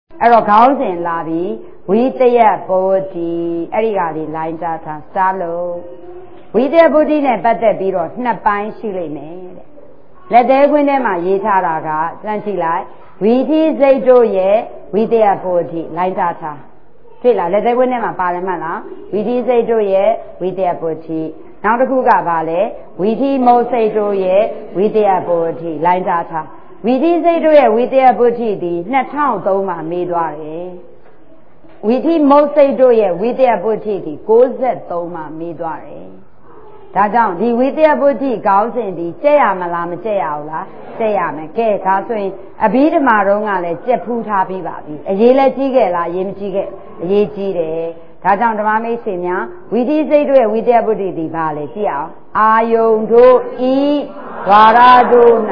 အဲ့တော့ခေါင်းစဉ်လာပြီးဝိတယဘောဓိအဲ့ဒီကဒီလိုင်းကြထားစလို့ဝိတယဘောဓိနဲ့ပတ်သက်ပြီးတော့နှစ်ပိုင်းရှိလိမ့်မယ်တဲ့လက်သေးခွင်းထဲမှာရေးထားတာကစမ်းကြည့်လိုက်ဝိသီစိတ်တို့ရဲ့ဝိတယဘောဓိလိုင်းကြထားတွေ့လားလက်သေးခွင်းထဲမှာပါတယ်မှလားဝိသီစိတ်တို့ရဲ့ဝိတယဘောဓိနောက်တစ်ခုကပါလေဝိသီမုတ်စိတ်တို့ရဲ့ဝိတယဘောဓိလိုင်းကြထားဝိသီစိတ်တို့ရဲ့ဝိတယဘောဓိဒီ2003မှာမေးသွားတယ်ဝိသီမုတ်စိတ်တို့ရဲ့ဝိတယဘောဓိဒီ63မှာမေးသွားတယ်ဒါကြောင့်ဒီဝိတယဘောဓိခေါင်းစဉ်ဒီကျက်ရမလားမကျက်ရဘူးလားကျက်ရမယ်ကဲဒါဆိုရင်အဘိဓမ္မာတုန်းကလည်းကျက်ဖူးထားပြီးပါပြီအရေးလည်းကြီးခဲ့လားအရေးမကြီးခဲ့အရေးကြီးတယ်ဒါကြောင့်ဓမ္မမိတ်ဆွေများဝိသီစိတ်တို့ရဲ့ဝိတယဘောဓိဒီပါလေကြည့်အောင်အာယုန်တို့ဤဓာရတို့၌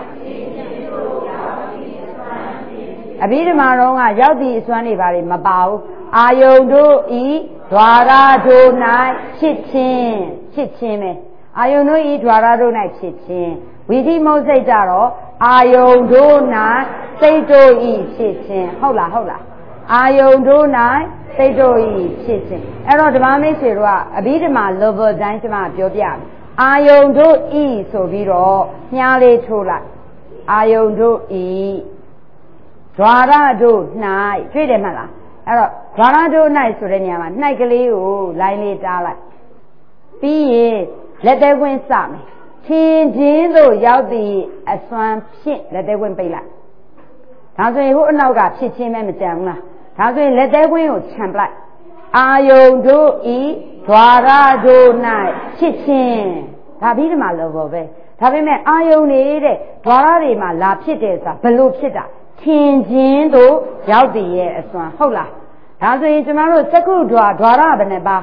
အဘိဓမ္မာတော်ကရောက်သည့်အစွမ်းတွေပါလေမပါဘူးအာယုန်တို့ဤဓာရတို့၌ဖြစ်ခြင်းပဲအာယုန်တို့ဤဓာရတို့၌ဖြစ်ခြင်းဝိသီမုတ်စိတ်ကြတော့အာယုန်တို့၌စိတ်တို့ဤဖြစ်ခြင်းဟုတ်လားအာယုန်တို့၌စိတ်တို့ဤဖြစ်ခြင်းအဲ့တော့ဓမ္မမိတ်ဆွေတို့ကအဘိဓမ္မာ level တိုင်းကျွန်မပြောပြမယ်အာယုန်တို့ဤဆိုပြီးတော့မြားလေးထိုးလိုက်အာယုန်တို့ဤဓာရတို့၌တွေ့တယ်မှတ်လားအဲ့တော့ဓာရတို့၌ဆိုတဲ့နေရာမှာနှိုက်ကလေးကိုလိုင်းလေးတားလိုက်ပြီးရင်လက်သေးခွင်းစမယ်ထင်ခြင်းသို့ရောက်သည့်အစွမ်းဖြင့်လက်သေးခွင်းပိတ်လိုက်ဒါဆိုရင်ဟိုအနောက်ကဖြစ်ခြင်းပဲမကြံဘူးလားဒါဆိုရင်လက်သေးခွင်းကိုခြံပလိုက်အာယုန်တို့ဤဓာရတို့၌ဖြစ်ခြင်းဒါပြီးဒီမှာလောဘောပဲဒါပေမဲ့အာယုန်နေတဲ့ဓာရတွေမှာလာဖြစ်တယ်ဆိုတာဘယ်လိုဖြစ်တာထင်ခြင်းတို့ရောက်တည်ရဲ့အစွမ်းဟုတ်လားဒါဆိုရင်ကျမတို့စက္ခုဓာရဘယ်နှပါ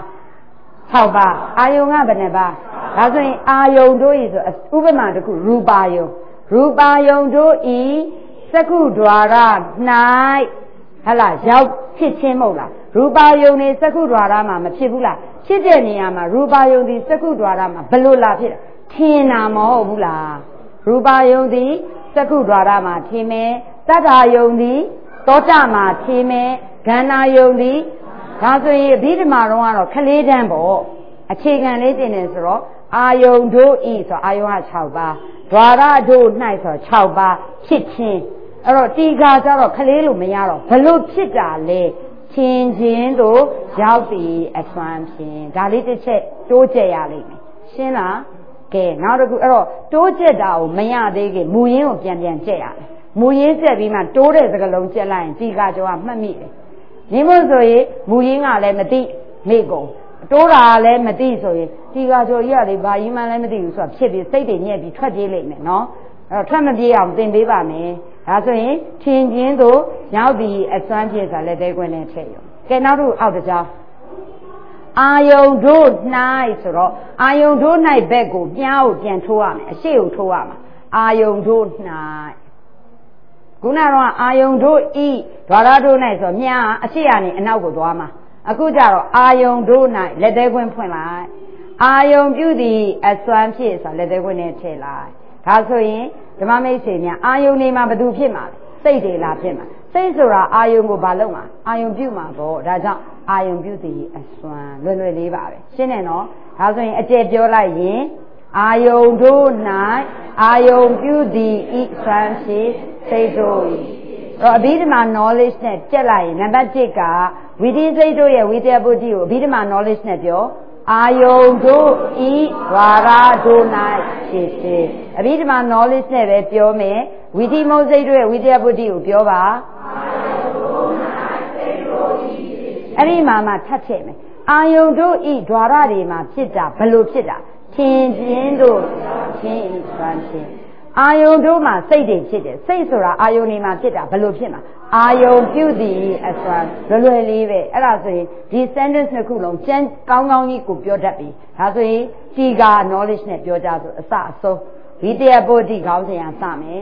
6ပါအာယုံကဘယ်နှပါဒါဆိုရင်အာယုံတို့ဤဆိုဥပမာတစ်ခုရူပါယုံတို့ဤစက္ခုဓာရ၌ဟလာရောက်ဖြစ်ခြင်းမဟုတ်လားရူပါယုံနေစက္ခုဓာရမှာမဖြစ်ဘူးလားဖြစ်တဲ့နေရာမှာရူပါယုံဒီစက္ခုဓာရမှာဘယ်လိုလာဖြစ်ထင်တာမဟုတ်ဘူးလားရူပါယုံဒီစက္ခုဓာရမှာထင်မယ်တတ္ထာယုံသည်သောတမှာထင်မယ်ဂန္ဓာယုံသည်ဒါဆိုရင်အဘိဓမ္မာတော်ကတော့ခလေးတန်းပေါ့အခြေခံလေးတင်တယ်ဆိုတော့အာယုန်တို့ဤဆိုအာယုန်က6ပါးဓာရတို့၌ဆို6ပါးဖြစ်ခြင်းအဲ့တော့တီဃာကျတော့ခလေးလို့မရတော့ဘလို့ဖြစ်တာလဲချင်းချင်းတို့ရောက်ပြီးအစွမ်းဖြင့်ဒါလေးတစ်ချက်တိုးကျက်ရလိမ့်မယ်ရှင်းလားကဲနောက်တစ်ခုအဲ့တော့တိုးကျက်တာကိုမရသေးခင်မူရင်းကိုပြန်ကျက်ရတယ်မူရင်းဆက်ပြီးမှတိုးတဲ့စကလုံးကျက်လိုက်ရင်တီဃာကျော်ကမှတ်မိတယ်။ဒီမို့ဆိုရင်မူရင်းကလည်းမသိမိကုန်တိုးတာလည်းမသိဆိုရင်တီဃာကျော်ကြီးကလေဘာကြီးမှလည်းမသိဘူးဆိုတာဖြစ်ပြီးစိတ်တွေညက်ပြီးထွက်ပြေးလိမ့်မယ်နော်။အဲ့တော့ထွက်မပြေးအောင်သင်ပေးပါမယ်။ဒါဆိုရင်ထင်ချင်းတို့ရောက်ပြီးအစွမ်းဖြစ်ဆိုတာလက်သေးခွင်းနဲ့ထည့်ရုံ။ကဲနောက်တစ်ခုအောက်တစ်ကြောင်းအာယုန်တို့၌ဆိုတော့အာယုန်တို့၌ဘက်ကိုမြားကိုပြန်ထိုးရမယ်အရှိကိုထိုးရမှာအာယုန်တို့၌ခုနကတော့အာယုန်တို့ဤဓာရတို့၌ဆိုမြားအရှိရနေအနောက်ကိုသွားမှာအခုကျတော့အာယုန်တို့၌လက်သေးခွင်းဖွင့်လိုက်အာယုန်ပြုသည်အစွမ်းဖြစ်ဆိုလက်သေးခွင်းနဲ့ထည့်လိုက်ဒါဆိုရင်ဓမ္မမိတ်ဆွေများအာယုန်နေမှာဘယ်သူဖြစ်မှာလဲစိတ်တွေလားဖြစ်မှာစိတ်ဆိုတာအာယုန်ကိုဘာလုပ်မှာအာယုန်ပြုမှာပေါ့ဒါကြောင့်အာယုန်ပြုသည်အစွမ်းလွယ်လွယ်လေးပါပဲရှင်းတယ်နော်ဒါဆိုရင်အကျယ်ပြောလိုက်ရင်အာယုန်တို့၌အာယုန်ပြုသည်ဤစွမ်းဖြစ်စိတ်တို့ဤတော့အဘိဓမ္မာ knowledge နဲ့ကြက်လိုက်ရင်နံပါတ်1ကဝိသီစိတ်တို့ရဲ့ဝိတယပုဒ်ကိုအဘိဓမ္မာ knowledge နဲ့ပြောအာယုန်တို့ဤဝါရတို့၌ဖြစ်စေအဘိဓမ္မာ knowledge နဲ့ပဲပြောမယ်ဝိသီမုတ်စိတ်တို့ရဲ့ဝိတယပုဒ်ကိုပြောပါအာယုန်တို့၌စိတ်တို့ဤအဲ့ဒီမှာထပ်ထည့်မယ်အာယုန်တို့ဤဓာရတွေမှာဖြစ်တာဘယ်လိုဖြစ်တာထင်ခြင်းတို့ချင်းဤစွမ်းခြင်းအာယုန်တို့မှာစိတ်တွေဖြစ်တယ်စိတ်ဆိုတာအာယုန်တွေမှာဖြစ်တာဘယ်လိုဖြစ်မှာအာယုန်ပြုသည်အစွမ်းလွယ်လွယ်လေးပဲအဲ့ဒါဆိုရင်ဒီ sentence နှစ်ခုလုံးကျန်းကောင်းကောင်းကြီးကိုပြောတတ်ပြီဒါဆိုရင်တီဃာ knowledge နဲ့ပြောကြဆိုအစအဆုံးဝိတယပုဒ်ခေါင်းစဉ်ကစမယ်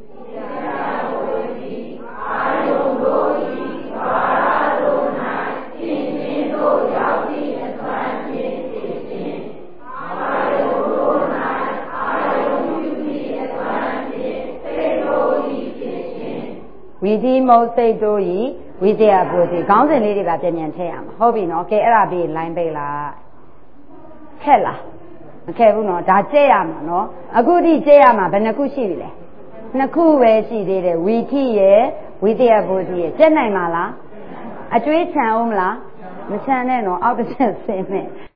အာယုန်တို့ဤဓာရတို့၌သင်ခြင်းတို့ရောက်သည်အစွမ်းဖြင့်ဖြစ်ခြင်းအာယုန်တို့၌အာယုန်ပြုသည်အစွမ်းဖြင့်စိတ်တို့ဤဖြစ်ခြင်းဝိသီမုတ်စိတ်တို့ဤဝိတ္တယပုတိခေါင်းစဉ်လေးတွေပါပြန်ထည့်ရမှာဟုတ်ပြီနော်ကဲအဲ့ဒါပြီးလိုင်းပိတ်လိုက်ခက်လားမခက်ဘူးနော်ဒါကျဲရမှာနော်အခုထိကျဲရမှာဘယ်နှခုရှိပြီလဲနှစ်ခုပဲရှိသေးတယ်ဝီထိရဲ့ဝိတ္တယပုတိရဲ့ကျက်နိုင်မှာလားအကျွေးချံအောင်မလားမချံနဲ့နော်အောက်တစ်ချက်ဆင်းနဲ့